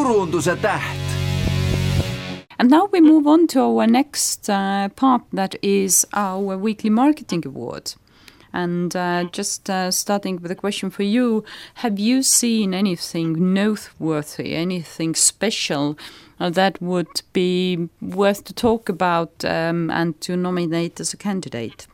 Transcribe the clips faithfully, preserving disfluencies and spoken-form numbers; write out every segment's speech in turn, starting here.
turunduse täht. And now we move on to our next uh, part, that is our weekly marketing award. And uh, just uh, starting with a question for you, have you seen anything noteworthy, anything special uh, that would be worth to talk about um, and to nominate as a candidate?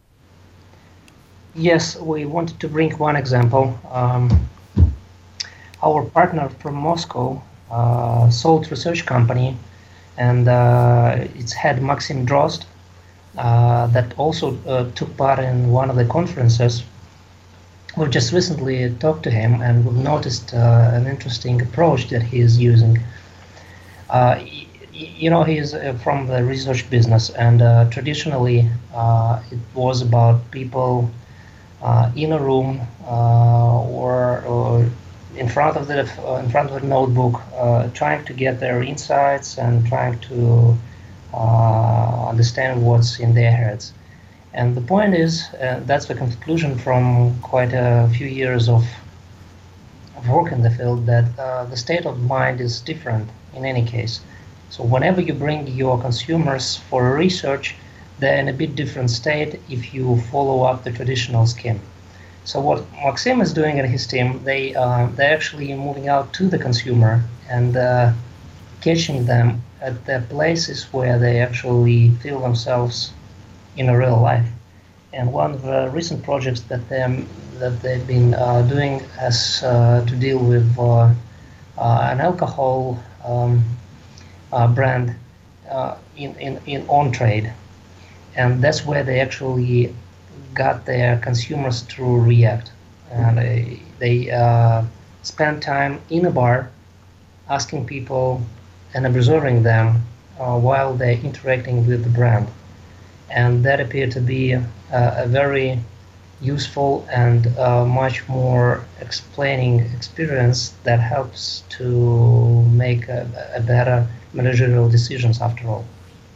Yes, we wanted to bring one example. Um, our partner from Moscow, uh, Salt Research Company, and uh, its head Maxim Drozd, uh, that also uh, took part in one of the conferences. We've just recently talked to him, and we've noticed uh, an interesting approach that he is using. Uh, y- you know, he is uh, from the research business, and uh, traditionally uh, it was about people uh, in a room uh, or, or in front of the uh, in front of a notebook, uh, trying to get their insights and trying to uh, understand what's in their heads. And the point is, uh, that's the conclusion from quite a few years of, of work in the field, that uh, the state of mind is different in any case. So whenever you bring your consumers for research, they're in a bit different state if you follow up the traditional scheme. So what Maxim is doing and his team, they uh, they're actually moving out to the consumer and uh, catching them at the places where they actually feel themselves in a real life. And one of the recent projects that they that they've been uh, doing has uh, to deal with uh, uh, an alcohol um, uh, brand uh, in, in in on trade, and that's where they actually got their consumers to react, and they, they uh, spend time in a bar asking people and observing them uh, while they're interacting with the brand, and that appeared to be uh, a very useful and uh, much more explaining experience that helps to make a, a better managerial decisions after all.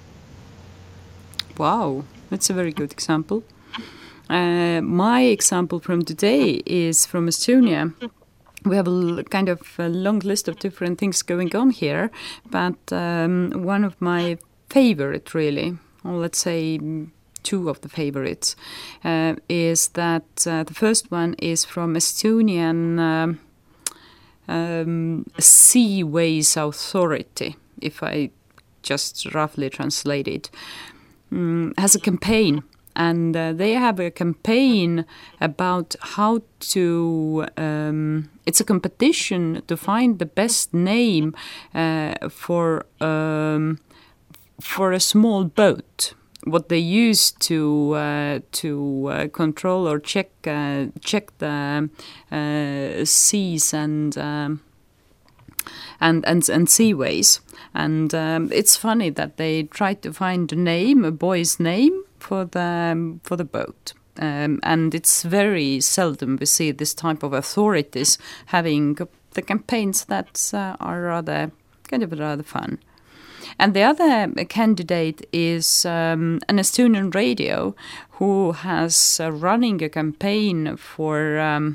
Wow, that's a very good example. Uh, my example from today is from Estonia. We have a l- kind of a long list of different things going on here, but um, one of my favorite, really, or let's say two of the favorites, uh, is that uh, the first one is from Estonian um, um, Seaways Authority, if I just roughly translate it, um, has a campaign. And uh, they have a campaign about how to, um, it's a competition to find the best name uh, for um, for a small boat, what they use to uh, to uh, control or check uh, check the uh, seas and um, and and and seaways. And um, it's funny that they tried to find a name, a boy's name, for the for the boat, um, and it's very seldom we see this type of authorities having the campaigns that uh, are rather kind of rather fun. And the other candidate is um, an Estonian radio who has uh, running a campaign for um,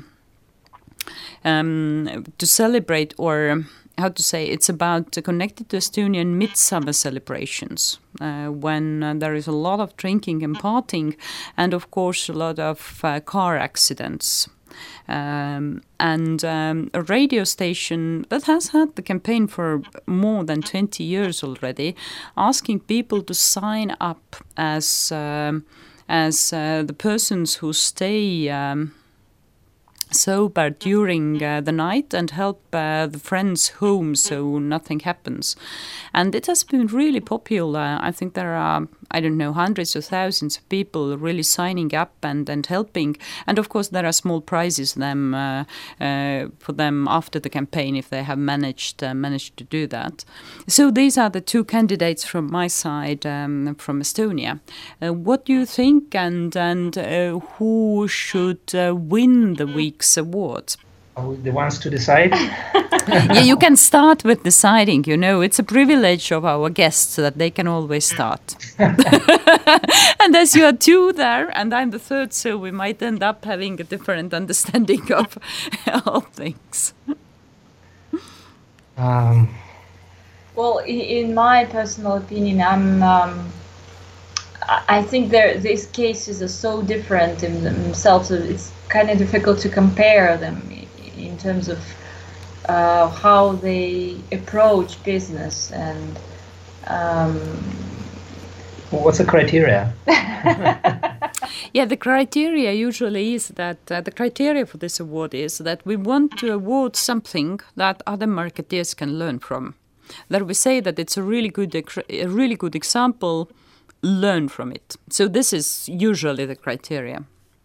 um, to celebrate, or how to say, it's about uh, connected to Estonian midsummer celebrations, uh, when uh, there is a lot of drinking and partying, and of course a lot of uh, car accidents. Um, and um, a radio station that has had the campaign for more than twenty years already, asking people to sign up as um, as uh, the persons who stay um, sober during uh, the night and help uh, the friends home so nothing happens. And it has been really popular. I think there are, I don't know, hundreds of thousands of people really signing up and, and helping. And of course there are small prizes them uh, uh, for them after the campaign if they have managed uh, managed to do that. So these are the two candidates from my side, um, from Estonia. Uh, what do you think, and, and uh, who should uh, win the week's award? Are we the ones to decide? Yeah, you can start with deciding, you know. It's a privilege of our guests that they can always start. And as you are two there, and I'm the third, so we might end up having a different understanding of all things. Um, Well, in my personal opinion, I'm. Um, I think there these cases are so different in themselves. It's kind of difficult to compare them in terms of uh, how they approach business and. Um, What's the criteria? Yeah, the criteria usually is that uh, the criteria for this award is that we want to award something that other marketeers can learn from. That we say that it's a really good, a really good example, learn from it. So this is usually the criteria.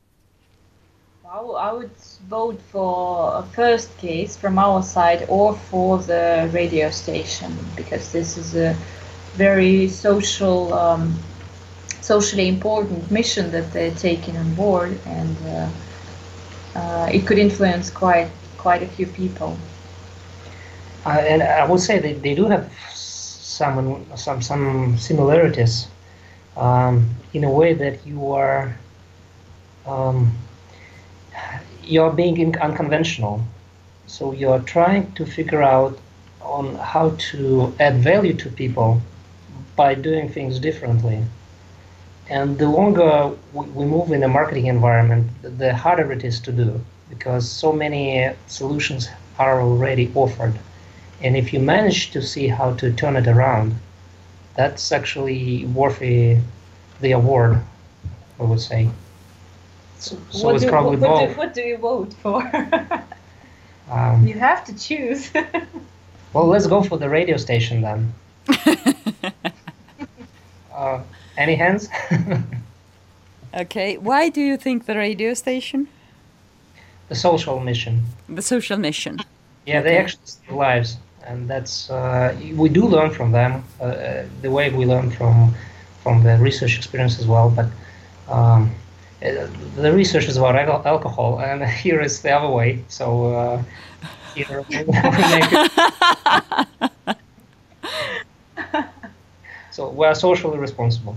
I would vote for a first case from our side or for the radio station, because this is a very social, um, socially important mission that they're taking on board, and uh, uh, it could influence quite quite a few people. Uh, and I would say they, they do have some some some similarities um, in a way that you are um, you're being unconventional, so you're trying to figure out on how to add value to people by doing things differently. And the longer we move in the marketing environment, the harder it is to do, because so many solutions are already offered. And if you manage to see how to turn it around, that's actually worthy the award, I would say. So, so what it's do, probably what, both. do, what do you vote for? um, you have to choose. Well, let's go for the radio station then. uh, any hands? Okay, why do you think the radio station? The social mission. The social mission. Yeah, okay. They actually save lives, and that's uh, we do learn from them. Uh, the way we learn from from the research experience as well. But um, the research is about al- alcohol, and here is the other way. So uh, here we make it. So we are socially responsible.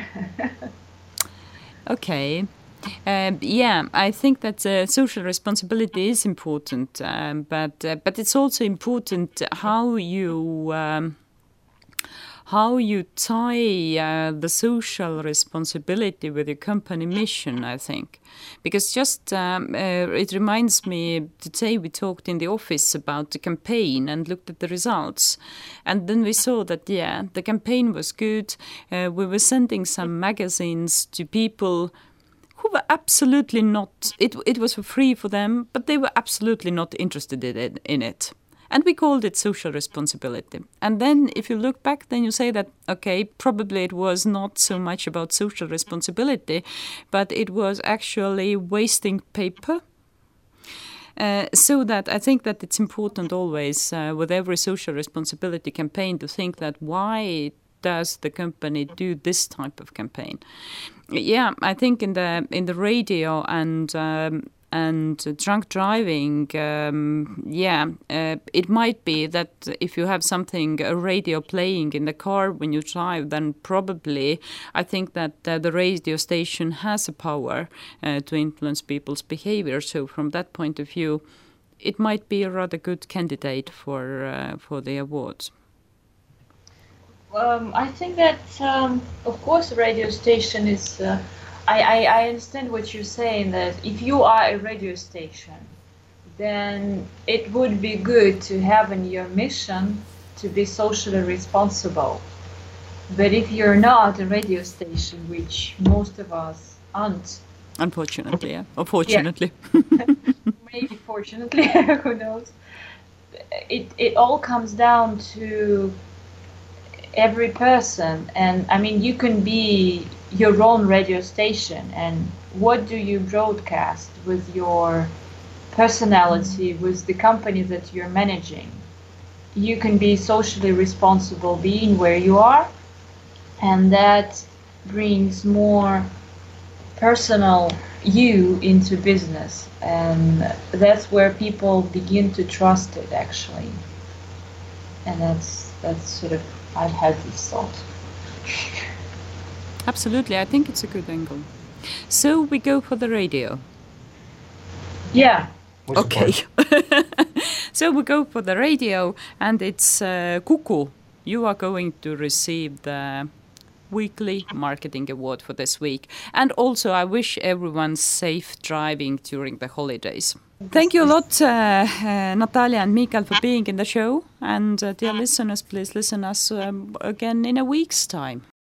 Okay. Um, yeah, I think that uh, social responsibility is important, um, but uh, but it's also important how you um, how you tie uh, the social responsibility with your company mission. I think, because just um, uh, it reminds me today we talked in the office about the campaign and looked at the results, and then we saw that yeah, the campaign was good. Uh, we were sending some magazines to people who were absolutely not, it it was for free for them, but they were absolutely not interested in it, in it. And we called it social responsibility. And then if you look back, then you say that, okay, probably it was not so much about social responsibility, but it was actually wasting paper. Uh, so that I think that it's important always uh, with every social responsibility campaign to think that why does the company do this type of campaign? Yeah, I think in the in the radio and um, and uh, drunk driving, um, yeah, uh, it might be that if you have something a radio playing in the car when you drive, then probably I think that uh, the radio station has a power uh, to influence people's behavior. So from that point of view, it might be a rather good candidate for uh, for the awards. Um, I think that, um, of course, a radio station is. Uh, I, I, I understand what you're saying, that if you are a radio station, then it would be good to have in your mission to be socially responsible. But if you're not a radio station, which most of us aren't. Unfortunately, yeah. Or fortunately. Yeah. Maybe fortunately, who knows. It, it all comes down to every person, and I mean you can be your own radio station, and what do you broadcast with your personality, with the company that you're managing. You can be socially responsible being where you are, and that brings more personal you into business, and that's where people begin to trust it actually. And that's that's sort of I've had this thought. Absolutely, I think it's a good angle. So we go for the radio. Yeah. Okay. So we go for the radio, and it's uh, Kuku. You are going to receive the Weekly Marketing Award for this week. And also, I wish everyone safe driving during the holidays. Thank you a lot, uh, uh, Natalia and Mikael, for being in the show. And uh, dear listeners, please listen us um, again in a week's time.